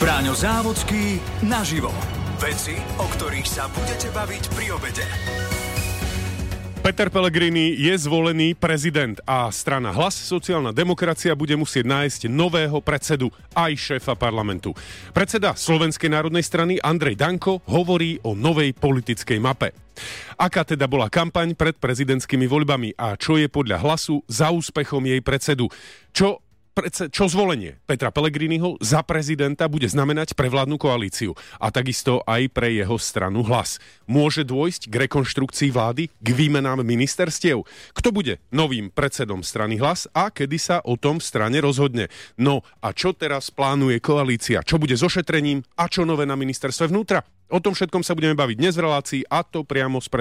Bráňo Závodský naživo. Veci, o ktorých sa budete baviť pri obede. Peter Pellegrini je zvolený prezident a strana Hlas, sociálna demokracia bude musieť nájsť nového predsedu, aj šéfa parlamentu. Predseda Slovenskej národnej strany Andrej Danko hovorí o novej politickej mape. Aká teda bola kampaň pred prezidentskými voľbami a čo je podľa Hlasu za úspechom jej predsedu? Čo zvolenie Petra Pellegriniho za prezidenta bude znamenať pre vládnu koalíciu a takisto aj pre jeho stranu Hlas. Môže dôjsť k rekonštrukcii vlády, k výmenám ministerstiev? Kto bude novým predsedom strany Hlas a kedy sa o tom v strane rozhodne? No a čo teraz plánuje koalícia? Čo bude so šetrením a čo nové na ministerstve vnútra? O tom všetkom sa budeme baviť dnes v relácii a to priamo s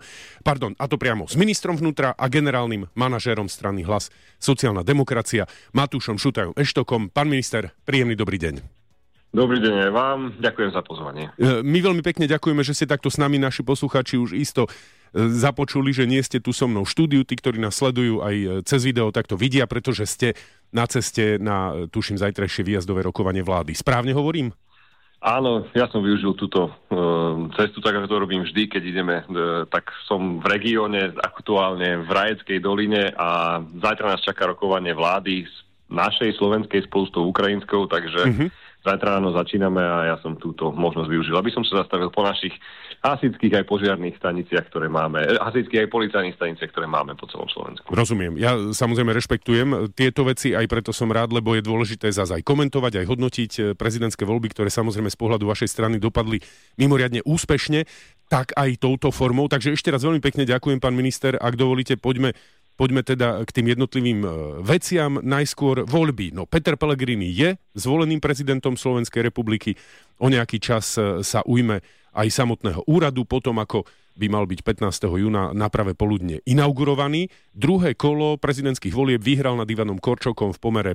ministrom vnútra a generálnym manažérom strany Hlas, sociálna demokracia, Matúšom Šutajom Eštokom. Pán minister, príjemný dobrý deň. Dobrý deň aj vám, ďakujem za pozvanie. My veľmi pekne ďakujeme, že ste takto s nami, naši posluchači už isto započuli, že nie ste tu so mnou v štúdiu, tí, ktorí nás sledujú aj cez video, tak to vidia, pretože ste na ceste na, tuším, zajtrajšie výjazdové rokovanie vlády. Správne hovorím? Áno, ja som využil túto cestu, tak ako to robím vždy, keď ideme, tak som v regióne, aktuálne v Rajeckej doline a zajtra nás čaká rokovanie vlády z našej slovenskej spolu s tou ukrajinskou, takže zajtra ráno začíname a ja som túto možnosť využil, aby som sa zastavil po našich hasičských aj požiarnych staniciach, ktoré máme, hasičských aj policajných staniciach, ktoré máme po celom Slovensku. Rozumiem. Ja samozrejme rešpektujem tieto veci, aj preto som rád, lebo je dôležité zase aj komentovať, aj hodnotiť prezidentské voľby, ktoré samozrejme z pohľadu vašej strany dopadli mimoriadne úspešne, tak aj touto formou. Takže ešte raz veľmi pekne ďakujem, pán minister. Ak dovolíte, poďme teda k tým jednotlivým veciam. Najskôr voľby. No, Peter Pellegrini je zvoleným prezidentom Slovenskej republiky. O nejaký čas sa ujme aj samotného úradu, potom ako by mal byť 15. júna na pravé poludne inaugurovaný. Druhé kolo prezidentských volieb vyhral nad Ivanom Korčokom v pomere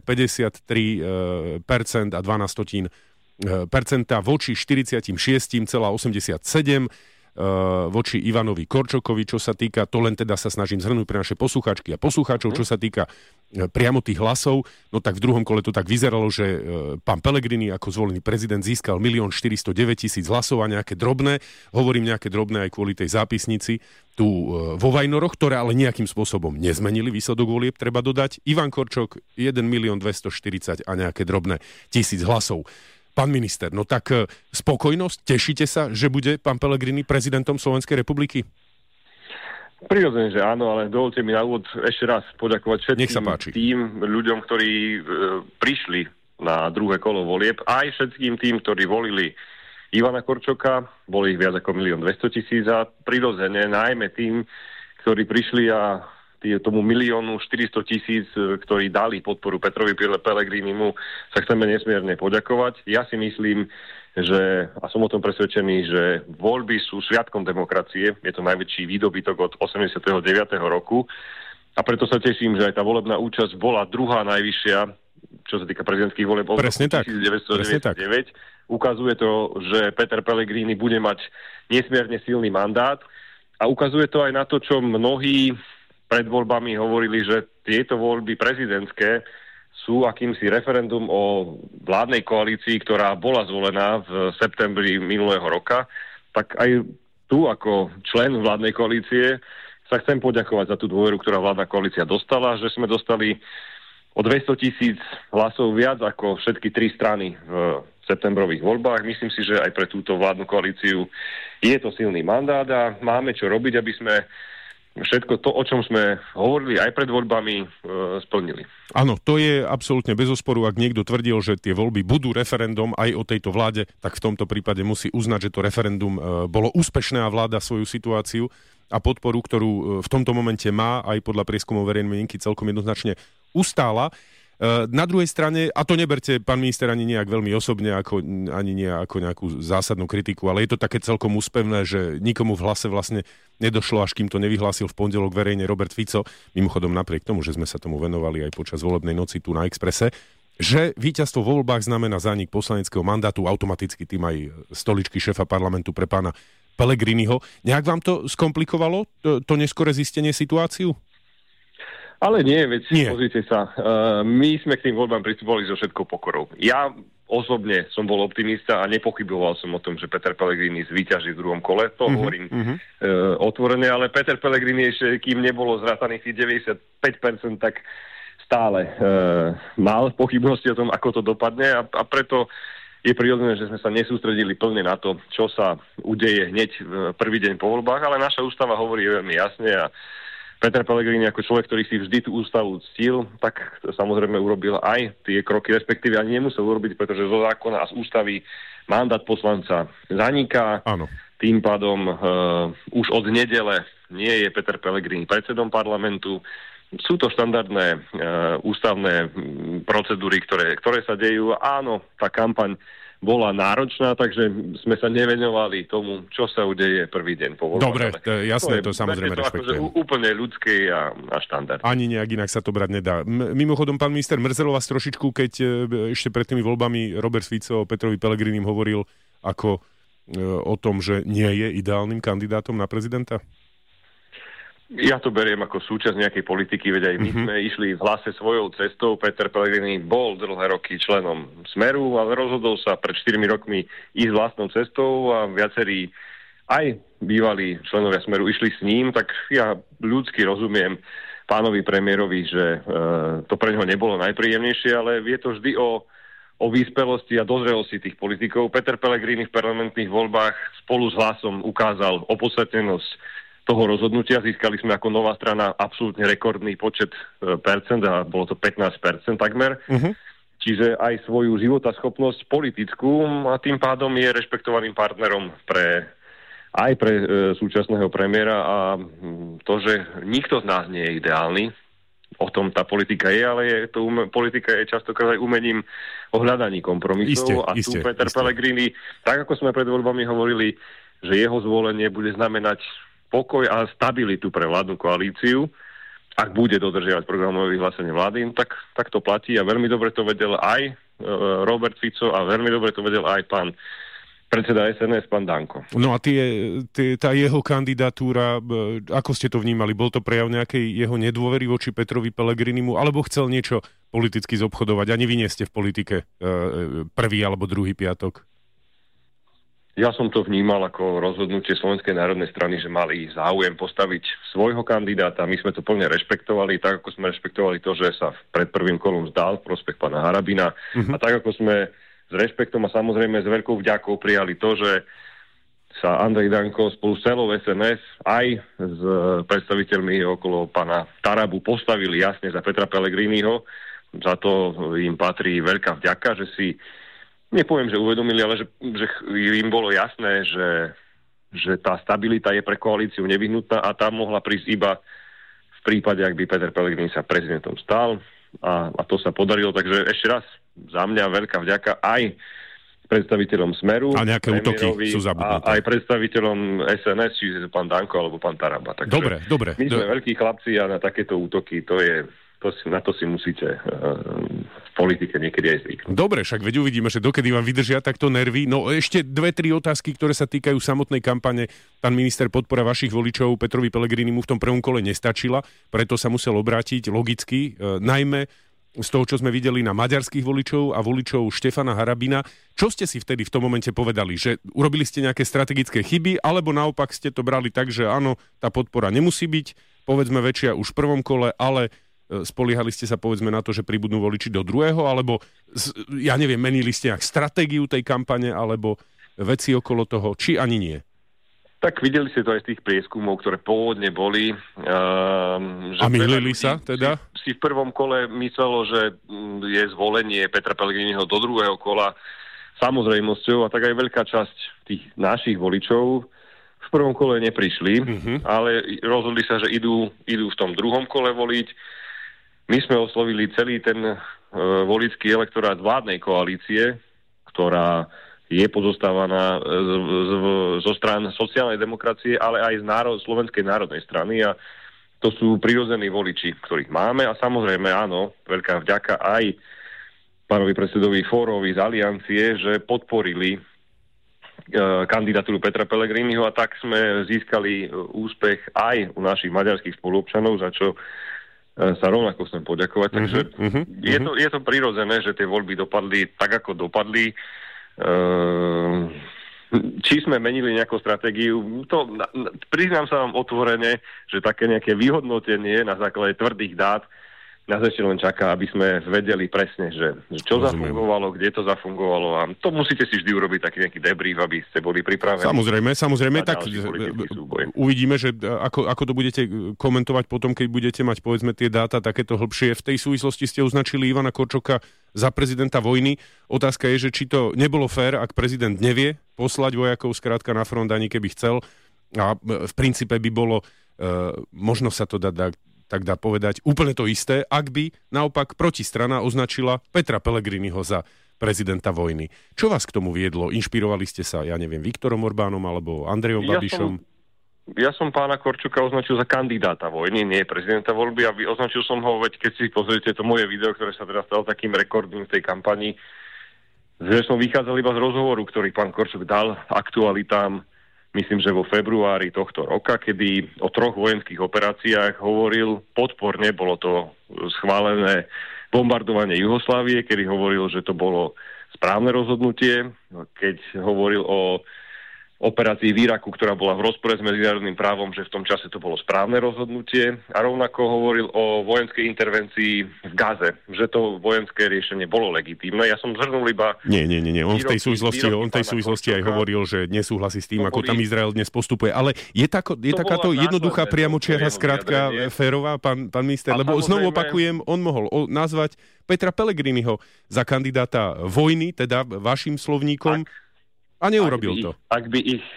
53% a 12% voči 46,87% voči Ivanovi Korčokovi, čo sa týka, to len teda sa snažím zhrnúť pre naše poslucháčky a poslucháčov, čo sa týka priamo tých hlasov, no tak v druhom kole to tak vyzeralo, že pán Pellegrini ako zvolený prezident získal 1 409 000 hlasov a nejaké drobné, hovorím nejaké drobné aj kvôli tej zápisnici tu vo Vajnoroch, ktoré ale nejakým spôsobom nezmenili výsledok volieb, treba dodať. Ivan Korčok 1 240 000 a nejaké drobné 1000 hlasov. Pán minister, no tak spokojnosť, tešíte sa, že bude pán Pellegrini prezidentom Slovenskej republiky? Prirodzene, že áno, ale dovolte mi na úvod ešte raz poďakovať všetkým tým ľuďom, ktorí prišli na druhé kolo volieb, aj všetkým tým, ktorí volili Ivana Korčoka, boli ich viac ako 1 200 000 a prirodzene najmä tým, ktorí prišli a tomu 1 400 000, ktorí dali podporu Petrovi Pellegrinimu, sa chceme nesmierne poďakovať. Ja si myslím, že, a som o tom presvedčený, že voľby sú sviatkom demokracie. Je to najväčší výdobytok od 89. roku. A preto sa teším, že aj tá volebná účasť bola druhá najvyššia, čo sa týka prezidentských volieb od 1999. Ukazuje to, že Peter Pellegrini bude mať nesmierne silný mandát a ukazuje to aj na to, čo mnohí pred voľbami hovorili, že tieto voľby prezidentské sú akýmsi referendum o vládnej koalícii, ktorá bola zvolená v septembri minulého roka. Tak aj tu ako člen vládnej koalície sa chcem poďakovať za tú dôveru, ktorá vládna koalícia dostala, že sme dostali o 200 000 hlasov viac ako všetky tri strany v septembrových voľbách. Myslím si, že aj pre túto vládnu koalíciu je to silný mandát a máme čo robiť, aby sme všetko to, o čom sme hovorili aj pred voľbami, splnili. Áno, to je absolútne bez osporu. Ak niekto tvrdil, že tie voľby budú referendum aj o tejto vláde, tak v tomto prípade musí uznať, že to referendum bolo úspešné a vláda svoju situáciu a podporu, ktorú v tomto momente má, aj podľa prieskumov verejnej mienky celkom jednoznačne ustála. Na druhej strane, a to neberte, pán minister, ani nejak veľmi osobne, ani nie ako nejakú zásadnú kritiku, ale je to také celkom úspevné, že nikomu v Hlase vlastne nedošlo, až kým to nevyhlásil v pondelok verejne Robert Fico, mimochodom napriek tomu, že sme sa tomu venovali aj počas volebnej noci tu na Expresse, že víťazstvo vo voľbách znamená zánik poslaneckého mandátu, automaticky tým aj stoličky šéfa parlamentu pre pána Pellegriniho. Nejak vám to skomplikovalo, to neskore zistenie situáciu? Ale nie, veď pozrite sa, my sme k tým voľbám pristupovali so všetkou pokorou. Ja osobne som bol optimista a nepochyboval som o tom, že Peter Pellegrini zvíťaží v druhom kole. To hovorím otvorene, ale Peter Pellegrini ešte, kým nebolo zrátaných tých 95%, tak stále mal pochybnosti o tom, ako to dopadne a preto je prirodzené, že sme sa nesústredili plne na to, čo sa udeje hneď v prvý deň po voľbách, ale naša ústava hovorí veľmi jasne a Peter Pellegrini ako človek, ktorý si vždy tú ústavu ctil, tak samozrejme urobil aj tie kroky, respektíve ani nemusel urobiť, pretože zo zákona a z ústavy mandát poslanca zaniká. Áno. Tým pádom už od nedele nie je Peter Pellegrini predsedom parlamentu. Sú to štandardné ústavné procedúry, ktoré sa dejú. Áno, tá kampaň bola náročná, takže sme sa nevenovali tomu, čo sa udeje prvý deň po voľbách. Dobre, jasné, to samozrejme rešpektujem. Úplne ľudské a štandardné. Ani nejak inak sa to brať nedá. Mimochodom, pán minister, mrzelo vás trošičku, keď ešte pred tými voľbami Robert Fico Petrovi Pellegrinim hovoril ako o tom, že nie je ideálnym kandidátom na prezidenta? Ja to beriem ako súčasť nejakej politiky, veď aj my sme išli v Hlase svojou cestou. Peter Pellegrini bol dlhé roky členom Smeru, ale rozhodol sa pred 4 rokmi ísť vlastnou cestou a viacerí aj bývalí členovia Smeru išli s ním, tak ja ľudsky rozumiem pánovi premiérovi, že to pre neho nebolo najpríjemnejšie, ale je to vždy o vyspelosti a dozrelosti tých politikov. Peter Pellegrini v parlamentných voľbách spolu s Hlasom ukázal opodstatnenosť toho rozhodnutia. Získali sme ako nová strana absolútne rekordný počet percent a bolo to 15% takmer. Čiže aj svoju životaschopnosť politickú a tým pádom je rešpektovaným partnerom aj pre súčasného premiéra a to, že nikto z nás nie je ideálny, o tom tá politika je, ale politika je častokrát aj umením o hľadaní kompromisov. Tu Peter Pellegrini, tak ako sme pred voľbami hovorili, že jeho zvolenie bude znamenať pokoj a stabilitu pre vládnu koalíciu, ak bude dodržiavať programové vyhlásenie vlády, tak to platí a veľmi dobre to vedel aj Robert Fico a veľmi dobre to vedel aj pán predseda SNS, pán Danko. No a tá jeho kandidatúra, ako ste to vnímali? Bol to prejav nejakej jeho nedôvery voči Petrovi Pellegrinimu, alebo chcel niečo politicky zobchodovať? Ani vy nie ste v politike prvý alebo druhý piatok? Ja som to vnímal ako rozhodnutie Slovenskej národnej strany, že mali záujem postaviť svojho kandidáta. My sme to plne rešpektovali, tak ako sme rešpektovali to, že sa pred prvým kolom vzdal v prospech pána Harabina. A tak ako sme s rešpektom a samozrejme s veľkou vďakou prijali to, že sa Andrej Danko spolu s celou SNS aj s predstaviteľmi okolo pána Tarabu postavili jasne za Petra Pellegriniho. Za to im patrí veľká vďaka, že si nepoviem, že uvedomili, ale že im bolo jasné, že tá stabilita je pre koalíciu nevyhnutná a tá mohla prísť iba v prípade, ak by Peter Pellegrini sa prezidentom stal a to sa podarilo. Takže ešte raz za mňa veľká vďaka aj predstaviteľom Smeru. A nejaké útoky sú zabudnuté. A aj predstaviteľom SNS, čiže pán Danko alebo pán Taraba. Takže dobre. My sme veľkí chlapci a na takéto útoky na to si musíte v politike niekedy aj zvyknúť. Dobre, však veď uvidíme, že dokedy vám vydržia takto nervy. No ešte 2-3 otázky, ktoré sa týkajú samotnej kampane. Pán minister, podpora vašich voličov Petrovi Pellegrinimu v tom prvom kole nestačila, preto sa musel obrátiť logicky, najmä z toho, čo sme videli na maďarských voličov a voličov Štefana Harabina. Čo ste si vtedy v tom momente povedali? Že urobili ste nejaké strategické chyby, alebo naopak ste to brali tak, že áno, tá podpora nemusí byť, povedzme väčšia už v prvom kole, ale spoliehali ste sa povedzme na to, že pribudnú voliči do druhého, alebo ja neviem, menili ste nejak stratégiu tej kampane, alebo veci okolo toho, či ani nie? Tak videli ste to aj z tých prieskumov, ktoré pôvodne boli. Že a mýlili sa teda? Si v prvom kole myslelo, že je zvolenie Petra Pellegriniho do druhého kola samozrejmosťou a tak aj veľká časť tých našich voličov v prvom kole neprišli, ale rozhodli sa, že idú v tom druhom kole voliť. My sme oslovili celý ten voličský elektorát vládnej koalície, ktorá je pozostávaná zo strán sociálnej demokracie, ale aj z Slovenskej národnej strany a to sú prirodzení voliči, ktorých máme a samozrejme áno, veľká vďaka aj pánovi predsedovi Fórovi z Aliancie, že podporili kandidatúru Petra Pellegriniho a tak sme získali úspech aj u našich maďarských spoluobčanov, za čo sa rovnako chcem poďakovať. Takže je to prirodzené, že tie voľby dopadli tak, ako dopadli. Či sme menili nejakú stratégiu, to priznám sa vám otvorene, že také nejaké vyhodnotenie na základe tvrdých dát nás ešte len čaká, aby sme vedeli presne, že čo zafungovalo, kde to zafungovalo, a to musíte si vždy urobiť taký nejaký debrief, aby ste boli pripravení. Samozrejme, tak uvidíme, že ako to budete komentovať potom, keď budete mať, povedzme, tie dáta takéto hlbšie. V tej súvislosti ste označili Ivana Korčoka za prezidenta vojny. Otázka je, že či to nebolo fér, ak prezident nevie poslať vojakov skrátka na front, ani keby chcel. A v princípe by bolo, možno sa to tak dá povedať, úplne to isté, ak by naopak protistrana označila Petra Pellegriniho za prezidenta vojny. Čo vás k tomu viedlo? Inšpirovali ste sa, ja neviem, Viktorom Orbánom alebo Andrejom Babišom? Ja som pána Korčoka označil za kandidáta vojny, nie prezidenta voľby, a označil som ho, veď keď si pozriete to moje video, ktoré sa teraz stalo takým rekordným v tej kampani, že som vychádzal iba z rozhovoru, ktorý pán Korčok dal Aktualitám, myslím, že vo februári tohto roka, kedy o 3 vojenských operáciách hovoril podporne, bolo to schválené bombardovanie Juhoslávie, kedy hovoril, že to bolo správne rozhodnutie, keď hovoril o operácii v Iraku, ktorá bola v rozpore s medzinárodným právom, že v tom čase to bolo správne rozhodnutie, a rovnako hovoril o vojenskej intervencii v Gaze, že to vojenské riešenie bolo legitímne. Ja som zhrnul iba... Nie. On v tej súvislosti aj hovoril, že nesúhlasí s tým, ako tam Izrael dnes postupuje. Ale je takáto jednoduchá priamočiara skrátka férová, pán minister? Lebo znovu opakujem, on mohol nazvať Petra Pellegriniho za kandidáta vojny, teda vašim slovníkom, a neurobil to. Ak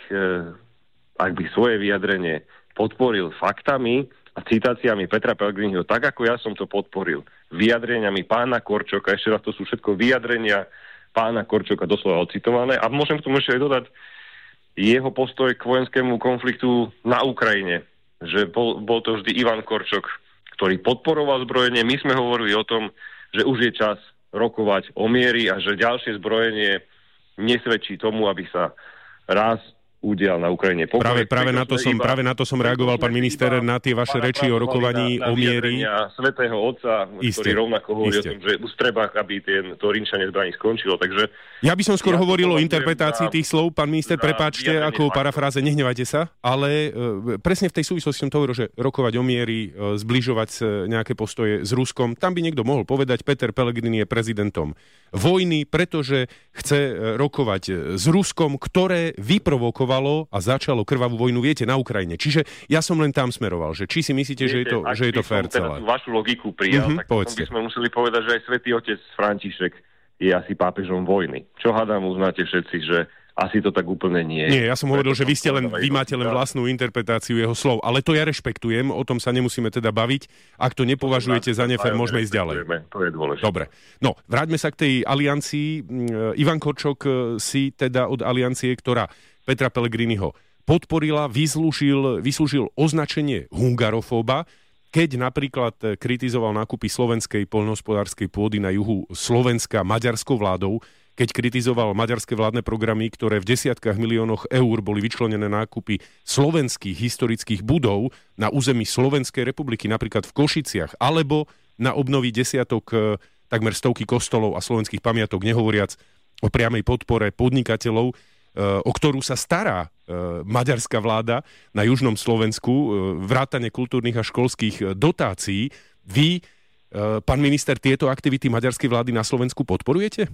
by svoje vyjadrenie podporil faktami a citáciami Petra Pellegriniho, tak ako ja som to podporil, vyjadreniami pána Korčoka, ešte raz, to sú všetko vyjadrenia pána Korčoka doslova ocitované, a môžem k tomu ešte aj dodať jeho postoj k vojenskému konfliktu na Ukrajine, že bol to vždy Ivan Korčok, ktorý podporoval zbrojenie. My sme hovorili o tom, že už je čas rokovať o miery a že ďalšie zbrojenie nesvedčí tomu, aby sa raz udial na Ukrajine pokoj. Práve na to som reagoval, pán minister, na tie vaše reči o rokovaní o miery. Svätého Otca, ktorý rovnako hovorí o tom, že už treba, aby to rinčanie zbraní skončilo. Takže ja by som skôr hovoril o interpretácii tých slov. Pán minister, prepáčte, ako parafráze, nehnevajte sa, ale presne v tej súvislosti som to hovoril, že rokovať o miery, zbližovať nejaké postoje s Ruskom, tam by niekto mohol povedať, Peter Pellegrini je prezidentom vojny, pretože chce rokovať s Ruskom, ktoré vyprovokovalo a začalo krvavú vojnu, viete, na Ukrajine. Čiže ja som len tam smeroval, že či si myslíte, že je to fér celé. Ak by som vašu logiku prijal, tak potom by sme museli povedať, že aj svätý otec František je asi pápežom vojny. Čo hádam, uznáte všetci, že asi to tak úplne nie. Nie, ja som hovoril, že vy máte len vlastnú interpretáciu jeho slov, ale to ja rešpektujem, o tom sa nemusíme teda baviť. Ak to nepovažujete za nefér, môžeme ísť ďalej. To je dôležité. Dobre. No, vráťme sa k tej aliancii. Ivan Korčok si teda od aliancie, ktorá Petra Pellegriniho podporila, vyslúžil označenie hungarofóba, keď napríklad kritizoval nákupy slovenskej poľnohospodárskej pôdy na juhu Slovenska maďarskou vládou, keď kritizoval maďarské vládne programy, ktoré v desiatkách miliónoch eur boli vyčlenené na nákupy slovenských historických budov na území Slovenskej republiky, napríklad v Košiciach, alebo na obnovy desiatok, takmer stovky kostolov a slovenských pamiatok, nehovoriac o priamej podpore podnikateľov, o ktorú sa stará maďarská vláda na južnom Slovensku, vrátane kultúrnych a školských dotácií. Vy, pán minister, tieto aktivity maďarskej vlády na Slovensku podporujete?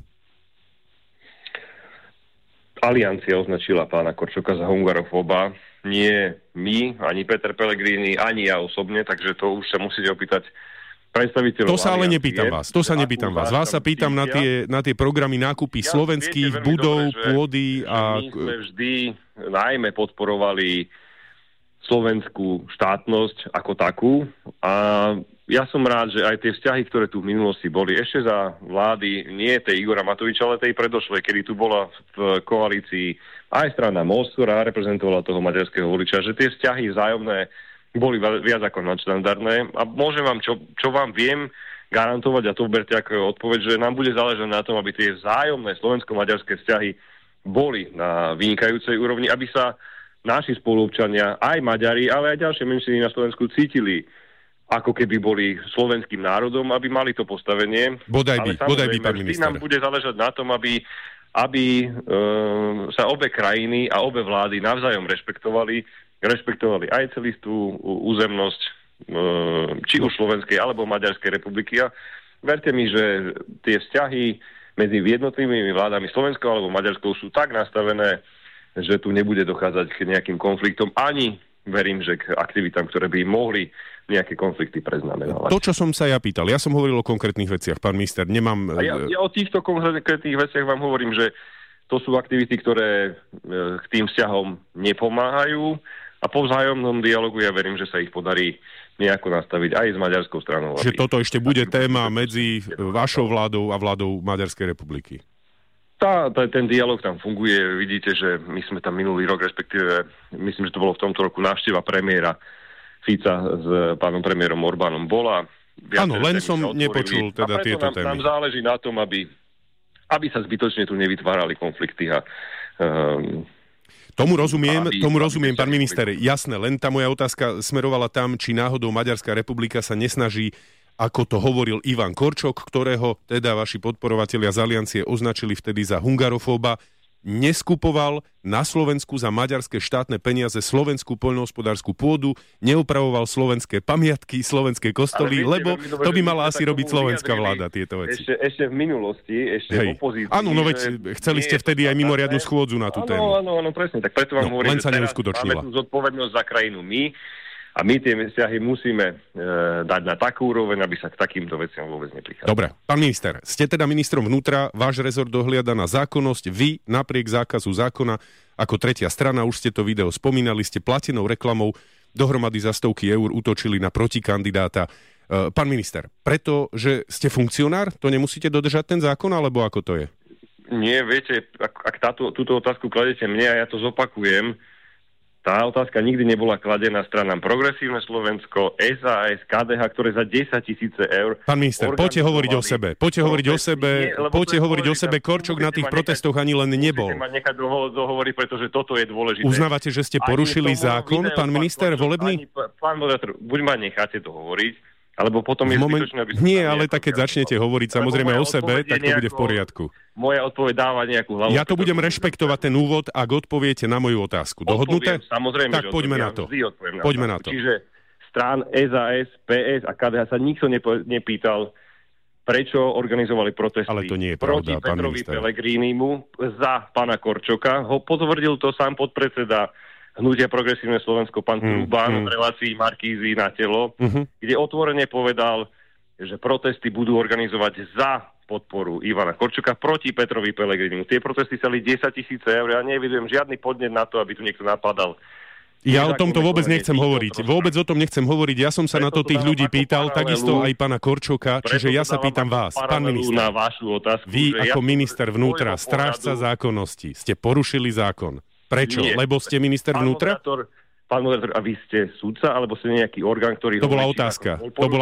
Aliancia označila pána Korčoka za hungarofóba. Nie my, ani Peter Pellegrini, ani ja osobne, takže to už sa musíte opýtať predstaviteľov. To sa ale nepýtam vás. Vás sa pýtam na tie programy nákupy slovenských budov, pôdy a... My sme vždy najmä podporovali slovenskú štátnosť ako takú, a ja som rád, že aj tie vzťahy, ktoré tu v minulosti boli, ešte za vlády nie tej Igora Matoviča, ale tej predošlej, kedy tu bola v koalícii aj strana Most, ktorá reprezentovala toho maďarského voliča, že tie vzťahy vzájomné boli viac ako nadštandardné, a môžem vám, čo vám viem garantovať, a to berte ako odpoveď, že nám bude záležať na tom, aby tie vzájomné slovensko-maďarské vzťahy boli na vynikajúcej úrovni, aby sa naši spoluobčania, aj Maďari, ale aj ďalšie menšiny na Slovensku cítili ako keby boli slovenským národom, aby mali to postavenie. Bodaj by, pán minister. Nám bude záležať na tom, aby sa obe krajiny a obe vlády navzájom rešpektovali aj celistú územnosť či už Slovenskej alebo Maďarskej republiky. A verte mi, že tie vzťahy medzi jednotlivými vládami Slovenskou alebo Maďarskou sú tak nastavené, že tu nebude dochádzať k nejakým konfliktom, ani verím, že k aktivitám, ktoré by mohli nejaké konflikty preznamenávať. To, čo som sa ja pýtal, ja som hovoril o konkrétnych veciach, pán minister, nemám... Ja o týchto konkrétnych veciach vám hovorím, že to sú aktivity, ktoré k tým vzťahom nepomáhajú a po vzájomnom dialogu ja verím, že sa ich podarí nejako nastaviť aj s maďarskou stranou. Že toto ešte bude téma medzi vašou vládou a vládou Maďarskej republiky. Ten dialog tam funguje. Vidíte, že my sme tam minulý rok, respektíve myslím, že to bolo v tomto roku návšteva premiéra Fica s pánom premiérom Orbánom bola. Áno, len som nepočul teda tieto témy. Nám záleží na tom, aby sa zbytočne tu nevytvárali konflikty a Tomu rozumiem, pán minister. Jasné, len tá moja otázka smerovala tam, či náhodou Maďarská republika sa nesnaží, ako to hovoril Ivan Korčok, ktorého teda vaši podporovatelia z Aliancie označili vtedy za hungarofóba, neskupoval na Slovensku za maďarské štátne peniaze slovenskú poľnohospodársku pôdu, neopravoval slovenské pamiatky, slovenské kostoly, lebo to by mala asi robiť slovenská vláda, tieto veci. Ešte v minulosti, v opozícii. Áno, no veď chceli ste vtedy aj mimoriadnu schôdzu na tú tému. Áno, presne. Tak preto vám hovorím, že teraz máme tú zodpovednosť za krajinu my. A my tie vzťahy musíme dať na takú úroveň, aby sa k takýmto veciam vôbec neprichádzalo. Dobre, pán minister, ste teda ministrom vnútra, váš rezort dohliada na zákonnosť, vy napriek zákazu zákona ako tretia strana, už ste to video spomínali, ste platenou reklamou dohromady za stovky eur útočili na protikandidáta. Pán minister, pretože ste funkcionár, to nemusíte dodržať ten zákon, alebo ako to je? Nie, viete, ak túto otázku kladete mne a ja to zopakujem, tá otázka nikdy nebola kladená stranám Progresívne Slovensko, SAS, KDH, ktoré za 10 000 eur... Pán minister, poďte hovoriť o sebe. Poďte hovoriť o sebe. Korčok na tých protestoch ani len nebol. Musíte ma nechať dohovoriť, pretože toto je dôležité. Uznávate, že ste porušili zákon, pán minister, volebný? Pán moderátor, buď ma necháte dohovoriť, alebo potom je zbytočné, aby... Nie, ale tak keď začnete hovoriť samozrejme o sebe, tak to bude v poriadku. Moja odpoveď dáva nejakú hlavu. Ja to budem rešpektovať ten úvod, ak odpoviete na moju otázku. Dohodnuté? Samozrejme, tak poďme na to. Poďme na to. Čiže strán SAS, PS a KDH sa nikto nepýtal, prečo organizovali protesty proti Petrovi Pellegrinimu za pána Korčoka. Ho potvrdil to sám podpredseda Hnutia Progresívne Slovensko, pán Trubán, v relácii Markízy na telo, kde otvorene povedal, že protesty budú organizovať za podporu Ivana Korčoka proti Petrovi Pellegrinimu. Tie protesty stali 10 000 eur. Ja nevidujem žiadny podnet na to, aby tu niekto napadal. Ja o tomto vôbec nechcem hovoriť. Vôbec o tom nechcem hovoriť. Ja som sa na to tých ľudí pýtal, takisto aj pána Korčoka, čiže ja sa pýtam vás, pán minister. Na vašu otázku, vy ako minister vnútra, strážca zákonnosti, ste porušili zákon. Prečo? Nie. Lebo ste minister vnútra? Pán moderátor, a vy ste sudca, alebo ste nejaký orgán, ktorý... To bola otázka.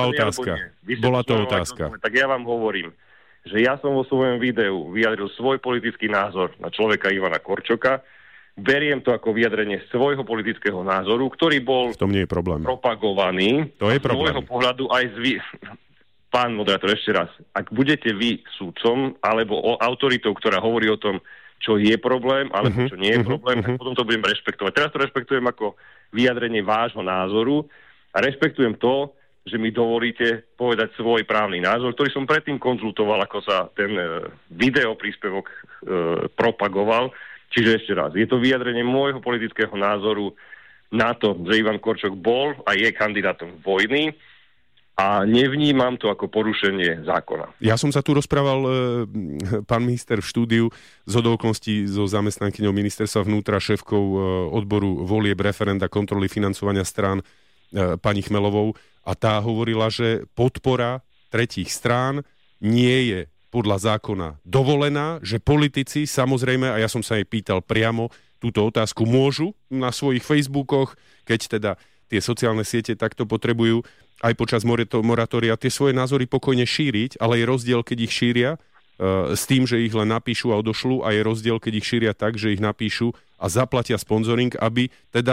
Bola to otázka. Tak ja vám hovorím, že ja som vo svojom videu vyjadril svoj politický názor na človeka Ivana Korčoka. Beriem to ako vyjadrenie svojho politického názoru, ktorý bol propagovaný. To je problém. Z môjho pohľadu aj Pán moderátor, ešte raz. Ak budete vy sudcom alebo autoritou, ktorá hovorí o tom, čo je problém, alebo čo nie je problém, tak potom to budem rešpektovať. Teraz to rešpektujem ako vyjadrenie vášho názoru a rešpektujem to, že mi dovolíte povedať svoj právny názor, ktorý som predtým konzultoval, ako sa ten videopríspevok propagoval. Čiže ešte raz, je to vyjadrenie môjho politického názoru na to, že Ivan Korčok bol a je kandidátom vojny, a nevnímam to ako porušenie zákona. Ja som sa tu rozprával, pán minister, v štúdiu zhodou okolností so zamestnankyňou ministerstva vnútra, šéfkou odboru volieb, referenda, kontroly financovania strán, pani Chmelovou, a tá hovorila, že podpora tretích strán nie je podľa zákona dovolená, že politici, samozrejme, a ja som sa jej pýtal priamo túto otázku, môžu na svojich Facebookoch, keď teda tie sociálne siete takto potrebujú, aj počas moratória tie svoje názory pokojne šíriť, ale je rozdiel, keď ich šíria s tým, že ich len napíšu a odošľú, a je rozdiel, keď ich šíria tak, že ich napíšu a zaplatia sponzoring, aby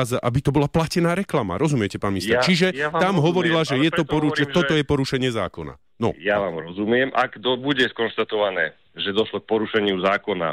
to bola platená reklama. Rozumiete, pán minister? Čiže tam hovorila, že je to toto je porušenie zákona. No. Ja vám rozumiem. Ak bude skonštatované, že došlo k porušeniu zákona,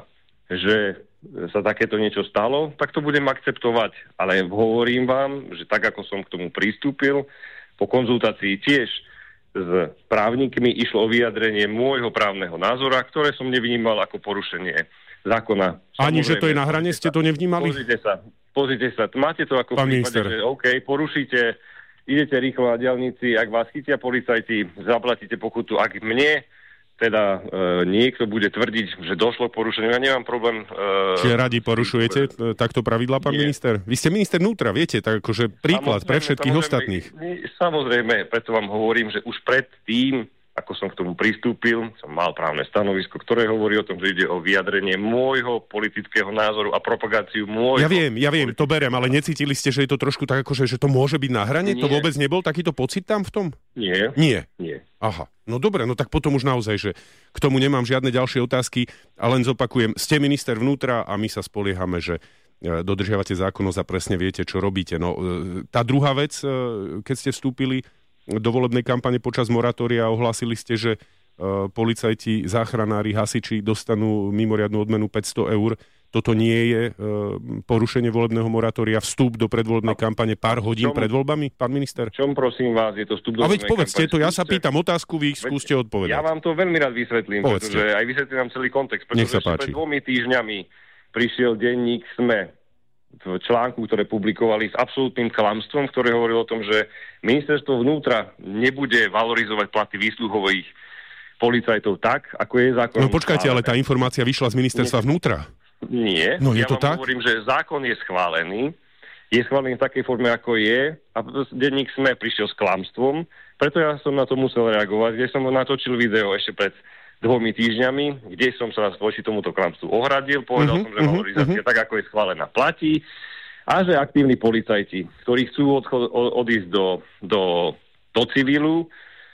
že sa takéto niečo stalo, tak to budem akceptovať. Ale hovorím vám, že tak, ako som k tomu pristúpil, po konzultácii tiež s právnikmi išlo o vyjadrenie môjho právneho názora, ktoré som nevnímal ako porušenie zákona. Ani, že to je na hrane, ste to nevnímali? Pozrite sa. Máte to ako v prípade, že OK, porušíte, idete rýchlo na diaľnici, ak vás chytia policajti, zaplatíte pokutu. Ak mne teda niekto bude tvrdiť, že došlo k porušeniu, ja nemám problém. Čiže radi porušujete takto pravidlá, pán minister? Vy ste minister vnútra, viete, tak akože príklad pre všetkých ostatných. Samozrejme, preto vám hovorím, že už pred tým, ako som k tomu pristúpil, som mal právne stanovisko, ktoré hovorí o tom, že ide o vyjadrenie môjho politického názoru a propagáciu môjho. Ja viem, to berem, ale necítili ste, že je to trošku tak, akože, že to môže byť na hrane? Nie. To vôbec nebol takýto pocit tam v tom? Nie. Aha, no dobre, no tak potom už naozaj, že k tomu nemám žiadne ďalšie otázky a len zopakujem, ste minister vnútra a my sa spoliehame, že dodržiavate zákonnosť a presne viete, čo robíte. No, tá druhá vec, keď ste vstúpili do volebnej kampane počas moratória, ohlásili ste, že policajti, záchranári, hasiči dostanú mimoriadnu odmenu 500 eur. Toto nie je porušenie volebného moratória, vstup do predvolebnej kampane pár hodín pred voľbami, pán minister? Čom prosím vás, je to vstup do volebnej kampane? A veď povedzte to, ja sa pýtam otázku, vy skúste odpovedať. Ja vám to veľmi rád vysvetlím, pretože aj vysvetlím vám celý kontext, pretože pred 2 týždňami prišiel denník SME v článku, ktoré publikovali s absolútnym klamstvom, ktoré hovorilo o tom, že ministerstvo vnútra nebude valorizovať platy výsluhových policajtov tak, ako je zákon. No počkajte, ale tá informácia vyšla z ministerstva vnútra. Nie. No je to tak? Hovorím, že zákon je schválený v takej forme, ako je, a denník SME prišiel s klamstvom, preto ja som na to musel reagovať, kde som natočil video ešte pred 2 týždňami, kde som sa voči tomuto klamstvu ohradil, povedal som, že valorizácia tak, ako je schválená, platí a že aktívni policajti, ktorí chcú odísť do civilu,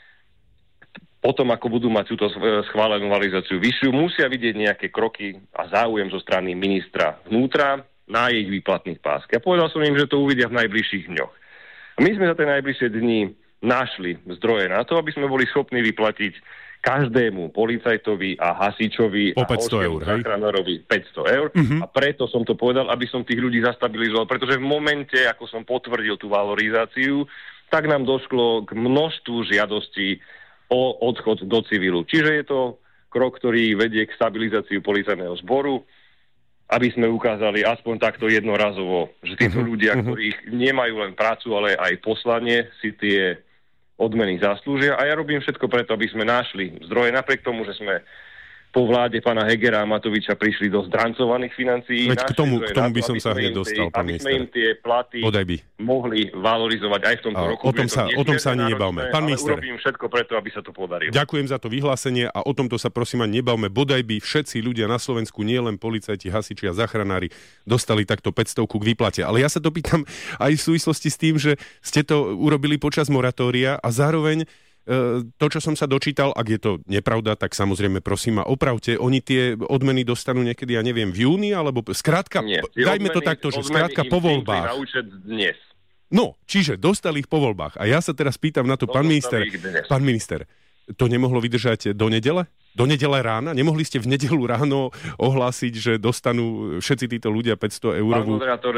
potom, ako budú mať túto schválenú valorizáciu vyššiu, musia vidieť nejaké kroky a záujem zo strany ministra vnútra na ich výplatných páskach. Ja povedal som im, že to uvidia v najbližších dňoch. A my sme za tie najbližšie dni našli zdroje na to, aby sme boli schopní vyplatiť každému policajtovi a hasičovi a záchranárovi 500 eur. A preto som to povedal, aby som tých ľudí zastabilizoval, pretože v momente, ako som potvrdil tú valorizáciu, tak nám došlo k množstvu žiadostí o odchod do civilu. Čiže je to krok, ktorý vedie k stabilizáciu policajného zboru, aby sme ukázali aspoň takto jednorazovo, že títo ľudia, ktorých nemajú len prácu, ale aj poslanie, si tie odmeny zaslúžia. A ja robím všetko preto, aby sme našli zdroje, napriek tomu, že sme po vláde pána Hegera a Matoviča prišli do zdrancovaných financií. Veď k tomu by som sa hneď dostal, pán minister. Aby sme im tie platy mohli valorizovať aj v tomto roku. O tom sa ani nebavme. Pán minister, urobím všetko preto, aby sa to podarilo. Ďakujem za to vyhlásenie a o tomto sa prosím ani nebavme. Bodaj by všetci ľudia na Slovensku, nie len policajti, hasiči a záchranári, dostali takto 500 k výplate. Ale ja sa to pýtam aj v súvislosti s tým, že ste to urobili počas moratória a zároveň to, čo som sa dočítal, ak je to nepravda, tak samozrejme prosím ma opravte, oni tie odmeny dostanú niekedy, ja neviem, v júni, alebo skrátka, dajme to takto, že skrátka po voľbách. No, čiže dostali ich po voľbách. A ja sa teraz pýtam na to, pán minister, to nemohlo vydržať do nedele? Do nedele rána? Nemohli ste v nedeľu ráno ohlásiť, že dostanú všetci títo ľudia 500 eurovú? Pán moderátor,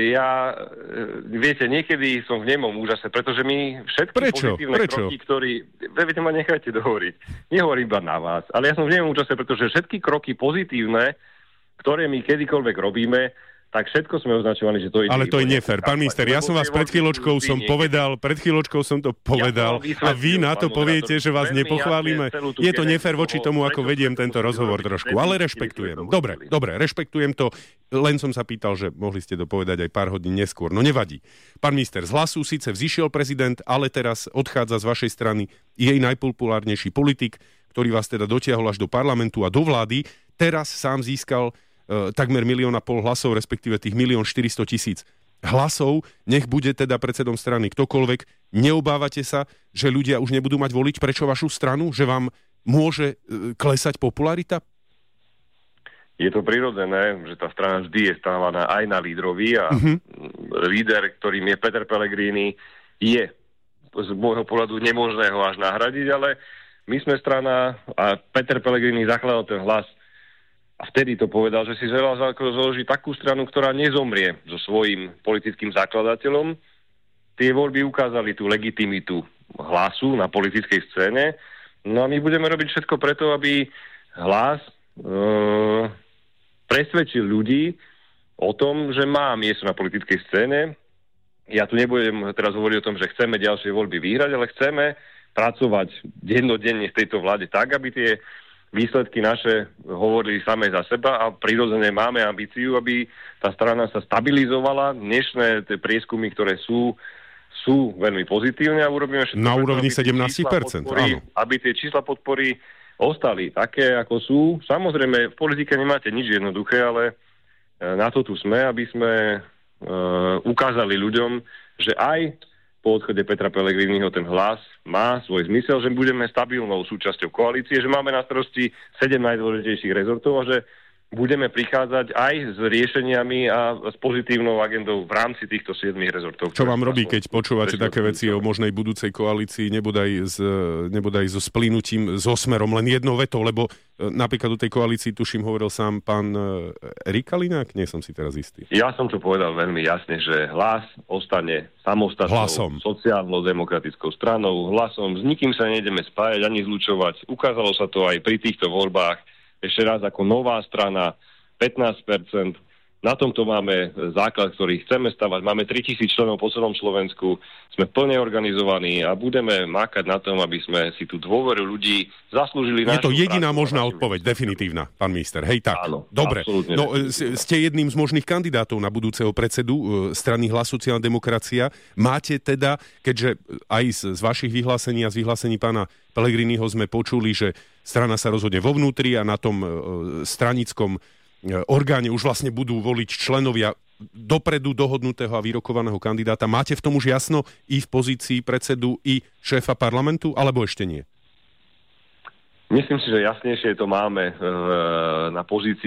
viete, niekedy som v nemom úžase, pretože my všetky pozitívne kroky, viete, ma nechajte dohovoriť. Nehovorím iba na vás, ale ja som v nemom úžase, pretože všetky kroky pozitívne, ktoré my kedykoľvek robíme, tak všetko sme označovali, že to je... Ale to je nefér. Pán minister, ja som vás pred chvíľočkou som to povedal a vy na to poviete, že vás nepochválime. Je to nefér voči tomu, ako vediem tento rozhovor trošku, ale rešpektujem. Dobre, rešpektujem to. Len som sa pýtal, že mohli ste to povedať aj pár hodín neskôr. No nevadí. Pán minister, z Hlasu síce vzýšiel prezident, ale teraz odchádza z vašej strany jej najpopulárnejší politik, ktorý vás teda dotiahol až do parlamentu a do vlády. Teraz sám získal takmer 1,5 milióna hlasov, respektíve tých 1,4 milióna hlasov, nech bude teda predsedom strany ktokoľvek. Neobávate sa, že ľudia už nebudú mať voliť prečo vašu stranu? Že vám môže klesať popularita? je to prirodzené, že tá strana vždy je stávaná aj na lídrovi a líder, ktorým je Peter Pellegrini, je z môjho pohľadu nemožné ho až nahradiť, ale my sme strana a Peter Pellegrini zakladal ten Hlas a vtedy to povedal, že si založí takú stranu, ktorá nezomrie so svojím politickým zakladateľom. Tie voľby ukázali tú legitimitu Hlasu na politickej scéne. No a my budeme robiť všetko preto, aby Hlas presvedčil ľudí o tom, že má miesto na politickej scéne. Ja tu nebudem teraz hovoriť o tom, že chceme ďalšie voľby vyhrať, ale chceme pracovať dennodenne v tejto vláde tak, aby tie výsledky naše hovorili samé za seba a prirodzene máme ambíciu, aby tá strana sa stabilizovala. Dnešné tie prieskumy, ktoré sú veľmi pozitívne a urobíme všetko. Na úrovni 17%, áno. Aby tie čísla podpory ostali také, ako sú. Samozrejme, v politike nemáte nič jednoduché, ale na to tu sme, aby sme ukázali ľuďom, že aj po odchode Petra Pellegriniho ten Hlas má svoj zmysel, že budeme stabilnou súčasťou koalície, že máme na starosti 7 najdôležitejších rezortov a že budeme prichádzať aj s riešeniami a s pozitívnou agendou v rámci týchto 7 rezortov. Čo vám robí, keď počúvate také veci o možnej budúcej koalícii, nebodaj so splynutím, so Smerom, len jednou vetou, lebo napríklad u tej koalícii, tuším, hovoril sám pán Rikalinák, nie som si teraz istý. Ja som to povedal veľmi jasne, že Hlas ostane samostatnou sociálno-demokratickou stranou, Hlasom, s nikým sa nejdeme spájať ani zlučovať. Ukázalo sa to aj pri týchto voľbách. Ešte raz ako nová strana, 15%. Na tomto máme základ, ktorý chceme stavať. Máme 3000 členov po celom Slovensku. Sme plne organizovaní a budeme mákať na tom, aby sme si tú dôveru ľudí zaslúžili. Je to jediná možná odpoveď, definitívna, pán minister. Hej, tak. Áno, dobre. No, ste jedným z možných kandidátov na budúceho predsedu strany Hlas sociálna demokracia. Máte teda, keďže aj z vašich vyhlásení a z vyhlásení pána Pellegriniho sme počuli, že strana sa rozhodne vo vnútri a na tom stranickom orgáne už vlastne budú voliť členovia dopredu dohodnutého a vyrokovaného kandidáta. Máte v tom už jasno i v pozícii predsedu, i šéfa parlamentu, alebo ešte nie? Myslím si, že jasnejšie to máme na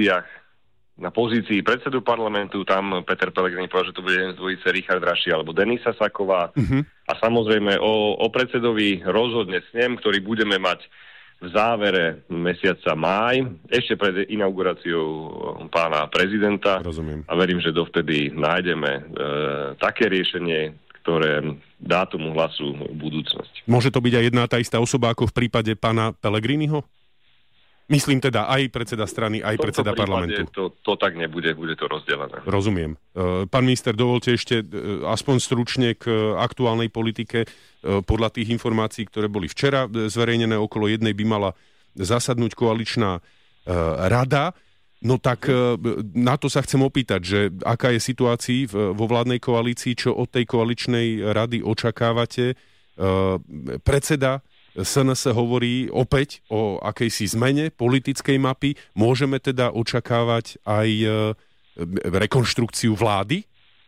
pozícii predsedu parlamentu. Tam Peter Pellegrini povedal, že to bude jeden z dvojice Richard Raši alebo Denisa Saková. A samozrejme o predsedovi rozhodne snem, ktorý budeme mať v závere mesiaca máj, ešte pred inauguráciou pána prezidenta. Rozumiem. A verím, že dovtedy nájdeme také riešenie, ktoré dá tomu Hlasu budúcnosť. Môže to byť aj jedna tá istá osoba ako v prípade pána Pellegriniho? Myslím teda aj predseda strany, aj predseda parlamentu. To tak nebude, bude to rozdelené. Rozumiem. Pán minister, dovolte ešte aspoň stručne k aktuálnej politike. Podľa tých informácií, ktoré boli včera zverejnené, okolo jednej by mala zasadnúť koaličná rada. No tak na to sa chcem opýtať, že aká je situácia vo vládnej koalícii, čo od tej koaličnej rady očakávate? Predseda SNS hovorí opäť o akejsi zmene politickej mapy. Môžeme teda očakávať aj rekonštrukciu vlády?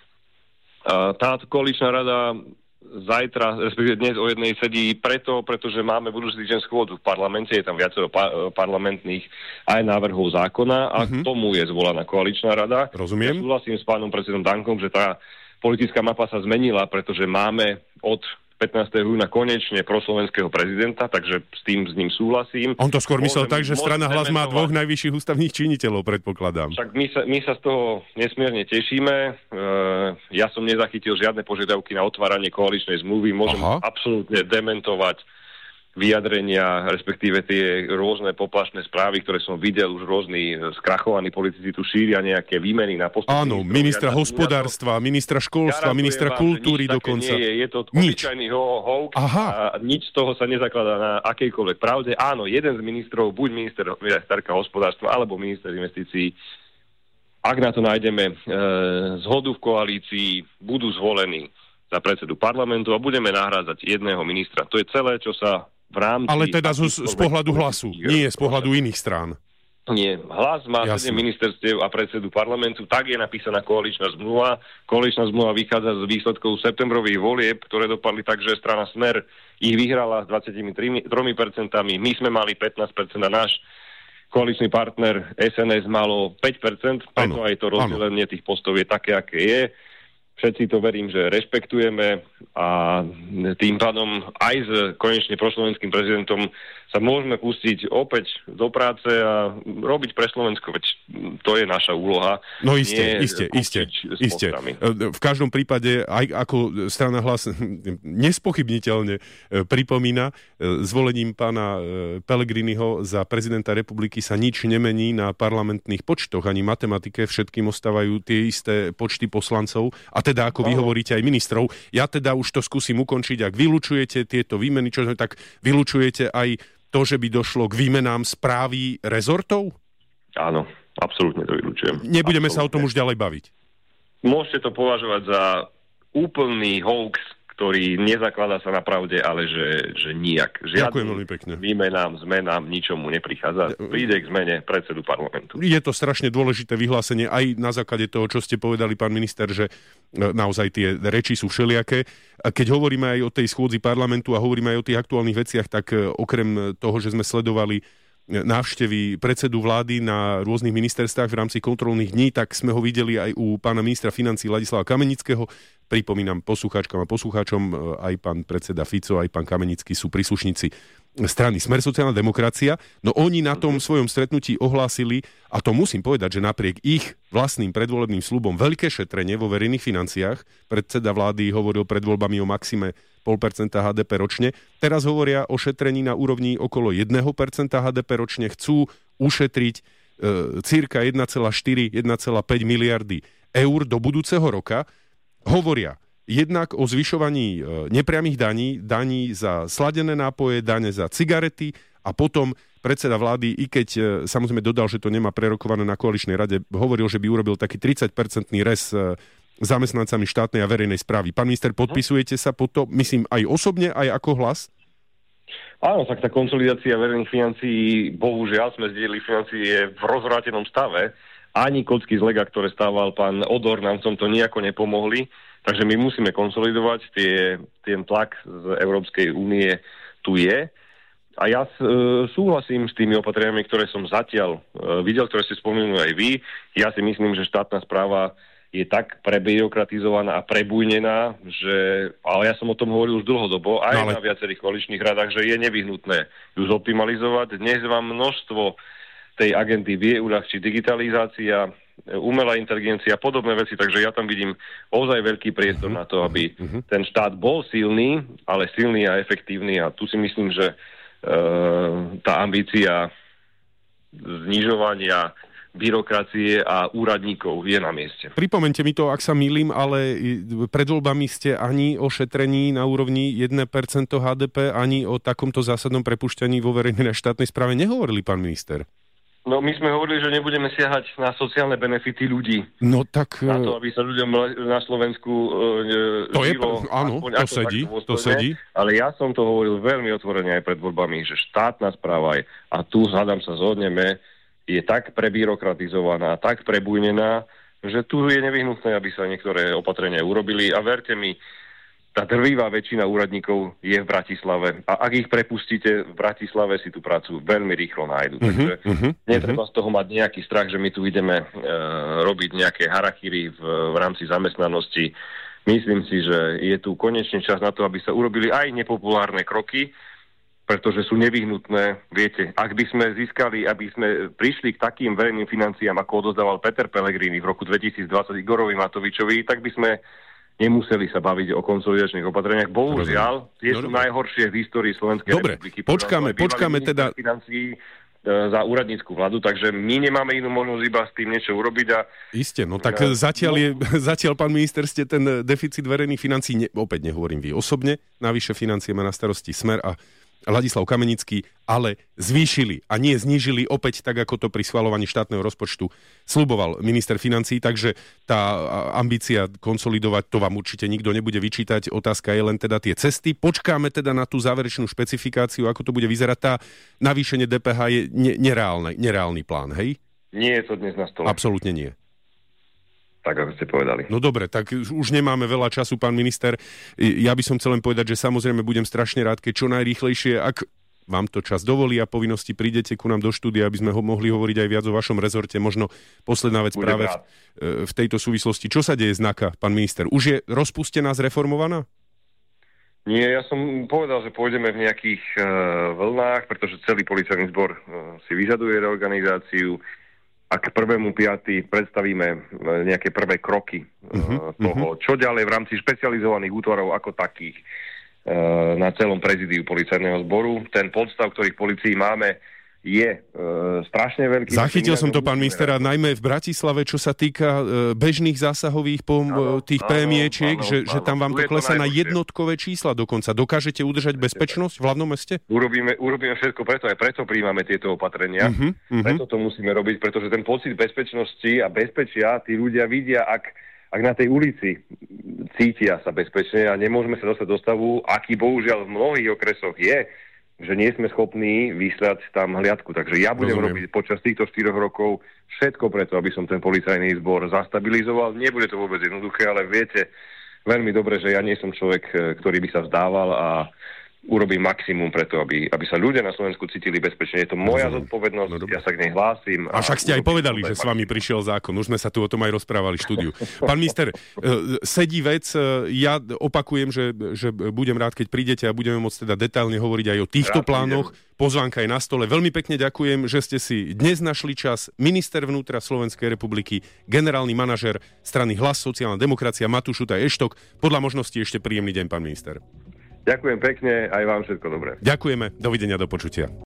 Táto koaličná rada zajtra, respektíve dnes o jednej sedí pretože máme budúci týždeň schôdzu v parlamente, je tam viacero parlamentných aj návrhov zákona a k tomu je zvolaná koaličná rada. Rozumiem. Ja súhlasím s pánom predsedom Dankom, že tá politická mapa sa zmenila, pretože máme od 15. júna konečne proslovenského prezidenta, takže s ním súhlasím. On to skôr myslel tak, že strana Hlas má dvoch najvyšších ústavných činiteľov, predpokladám. Však my sa z toho nesmierne tešíme. Ja som nezachytil žiadne požiadavky na otváranie koaličnej zmluvy. Môžem absolútne dementovať vyjadrenia, respektíve tie rôzne poplašné správy, ktoré som videl, už rôzni skrachovaní politici tu šíria nejaké výmeny na postup. Áno, ministra hospodárstva, ministra školstva, ministra kultúry dokonca. Nie, je to obyčajný hoax a nič z toho sa nezakladá na akejkoľvek pravde. Áno, jeden z ministrov, buď ministerka hospodárstva, alebo minister investícií, ak na to nájdeme zhodu v koalícii, budú zvolení za predsedu parlamentu a budeme nahrádzať jedného ministra. To je celé, čo sa v rámci... Ale teda z pohľadu Hlasu, nie z pohľadu iných strán. Nie. Hlas má 7 ministerstiev a predsedu parlamentu. Tak je napísaná koaličná zmluva. Koaličná zmluva vychádza z výsledkov septembrových volieb, ktoré dopadli tak, že strana Smer ich vyhrala s 23%. My sme mali 15% a náš koaličný partner SNS malo 5%, preto aj to rozdelenie tých postov je také, aké je. Všetci to verím, že rešpektujeme a tým pádom aj s konečne proslovenským prezidentom sa môžeme pustiť opäť do práce a robiť pre Slovensko, veď to je naša úloha. No iste. V každom prípade, aj ako strana Hlas nespochybniteľne pripomína, zvolením pána Pellegriniho za prezidenta republiky sa nič nemení na parlamentných počtoch, ani matematike, všetkým ostávajú tie isté počty poslancov, a teda, ako vy hovoríte, aj ministrov. Ja teda už to skúsim ukončiť. Ak vylučujete tieto výmeny, tak vylučujete aj to, že by došlo k výmenám správy rezortov? Áno, absolútne to vylučujem. Nebudeme sa o tom už ďalej baviť. Môžete to považovať za úplný hoax, ktorý nezakladá sa na pravde, ale že nijak. Ďakujem veľmi pekne. Výmenám, zmenám, ničomu neprichádza. Príde k zmene predsedu parlamentu. Je to strašne dôležité vyhlásenie aj na základe toho, čo ste povedali, pán minister, že naozaj tie reči sú všelijaké. A keď hovoríme aj o tej schôdzi parlamentu a hovoríme aj o tých aktuálnych veciach, tak okrem toho, že sme sledovali návštevy predsedu vlády na rôznych ministerstvách v rámci kontrolných dní, tak sme ho videli aj u pána ministra financií Ladislava Kamenického. Pripomínam poslucháčkam a poslucháčom, aj pán predseda Fico, aj pán Kamenický sú príslušníci strany Smer sociálna demokracia. No oni na tom svojom stretnutí ohlásili, a to musím povedať, že napriek ich vlastným predvolebným sľubom veľké šetrenie vo verejných financiách, predseda vlády hovoril pred voľbami o maxime 0,5% HDP ročne. Teraz hovoria o šetrení na úrovni okolo 1% HDP ročne. Chcú ušetriť cirka 1,4-1,5 miliardy eur do budúceho roka. Hovoria jednak o zvyšovaní nepriamych daní za sladené nápoje, dane za cigarety, a potom predseda vlády, i keď samozrejme dodal, že to nemá prerokované na koaličnej rade, hovoril, že by urobil taký 30% rez zamestnancami štátnej a verejnej správy. Pán minister, podpisujete sa po to, myslím, aj osobne, aj ako Hlas? Áno, tak tá konsolidácia verejných financií, bohužiaľ sme zdieľali financie v rozvrátenom stave. Ani kocky z lega, ktoré stával pán Odor, nám v tomto nejako nepomohli. Takže my musíme konsolidovať, ten tlak z Európskej únie tu je. A ja súhlasím s tými opatreniami, ktoré som zatiaľ videl, ktoré ste spomenuli aj vy. Ja si myslím, že štátna správa je tak prebyrokratizovaná a prebujnená, ale ja som o tom hovoril už dlhodobo, aj na viacerých koaličných radách, že je nevyhnutné ju zoptimalizovať. Dnes vám množstvo tej agendy vie uľahčiť digitalizácia, umelá inteligencia a podobné veci, takže ja tam vidím ozaj veľký priestor na to, aby ten štát bol silný, ale silný a efektívny, a tu si myslím, že tá ambícia znižovania byrokracie a úradníkov je na mieste. Pripomeňte mi to, ak sa mýlim, ale pred voľbami ste ani o šetrení na úrovni 1% HDP, ani o takomto zásadnom prepušťaní vo verejnej štátnej správe nehovorili, pán minister. No my sme hovorili, že nebudeme siahať na sociálne benefity ľudí. No tak... Na to, aby sa ľuďom na Slovensku žilo. Áno, to sedí. Ale ja som to hovoril veľmi otvorene aj pred voľbami, že štátna správa, a tu hádam sa zhodneme, je tak prebyrokratizovaná, tak prebujnená, že tu je nevyhnutné, aby sa niektoré opatrenia urobili. A verte mi, tá drvivá väčšina úradníkov je v Bratislave. A ak ich prepustíte v Bratislave, si tú prácu veľmi rýchlo nájdu. Takže netreba z toho mať nejaký strach, že my tu ideme robiť nejaké harakiri v rámci zamestnanosti. Myslím si, že je tu konečne čas na to, aby sa urobili aj nepopulárne kroky, pretože sú nevyhnutné. Viete, ak by sme získali, aby sme prišli k takým verejným financiám, ako odozdával Peter Pellegrini v roku 2020 Igorovi Matovičovi, tak by sme nemuseli sa baviť o konsolidačných opatreniach. Bohužiaľ, tie sú najhoršie v histórii Slovenskej republiky. Počkáme teda financií za úradnícku vládu, takže my nemáme inú možnosť iba s tým niečo urobiť. Isté, no tak zatiaľ, pán minister, ste ten deficit verejných financií, opäť nehovorím vy osobne, navyše financie má na starosti Smer a Ladislav Kamenický, ale zvýšili a nie znížili, opäť tak, ako to pri schvaľovaní štátneho rozpočtu sľuboval minister financií, takže tá ambícia konsolidovať, to vám určite nikto nebude vyčítať. Otázka je len teda tie cesty. Počkáme teda na tú záverečnú špecifikáciu, ako to bude vyzerať. Tá navýšenie DPH je nereálny plán, hej? Nie je to dnes na stole. Absolútne nie. Tak, ako ste povedali. No dobre, tak už nemáme veľa času, pán minister. Ja by som chcel len povedať, že samozrejme budem strašne rád, keď čo najrýchlejšie, ak vám to čas dovolí a povinnosti, prídete ku nám do štúdia, aby sme mohli hovoriť aj viac o vašom rezorte. Možno posledná vec práve v tejto súvislosti. Čo sa deje s NAKA, pán minister? Už je rozpustená, zreformovaná? Nie, ja som povedal, že pôjdeme v nejakých vlnách, pretože celý policajný zbor si vyžaduje reorganizáciu. A k 1.5. predstavíme nejaké prvé kroky toho, čo ďalej v rámci špecializovaných útvarov ako takých na celom prezídiu policajného zboru. Ten podstav, ktorý v polícii máme, je strašne veľký. Zachytil som to, pán minister, a najmä v Bratislave, čo sa týka bežných zásahových tých PMIčiek, že tam vám to klesá na jednotkové čísla dokonca. Dokážete udržať bezpečnosť v hlavnom meste? Urobíme všetko preto, aj preto prijímame tieto opatrenia. Preto to musíme robiť, pretože ten pocit bezpečnosti a bezpečia tí ľudia vidia, ak na tej ulici cítia sa bezpečne a nemôžeme sa dostať do stavu, aký bohužiaľ v mnohých okresoch je, že nie sme schopní vyslať tam hliadku. Takže ja budem robiť počas týchto 4 rokov všetko preto, aby som ten policajný zbor zastabilizoval. Nebude to vôbec jednoduché, ale viete veľmi dobre, že ja nie som človek, ktorý by sa vzdával a urobím maximum preto, aby sa ľudia na Slovensku cítili bezpečne. Je to moja zodpovednosť, ja sa k nej hlásim. A však ste aj povedali, že s vami prišiel zákon. Už sme sa tu o tom aj rozprávali v štúdiu. Pán minister, sedí vec. Ja opakujem, že budem rád, keď prídete a budeme môcť teda detailne hovoriť aj o týchto plánoch. Pozvánka je na stole. Veľmi pekne ďakujem, že ste si dnes našli čas. Minister vnútra Slovenskej republiky, generálny manažer strany Hlas, sociálna demokracia, Matúš Šutaj Eštok. Podľa možností ešte príjemný deň, pán minister. Ďakujem pekne, aj vám všetko dobré. Ďakujeme, dovidenia, do počutia.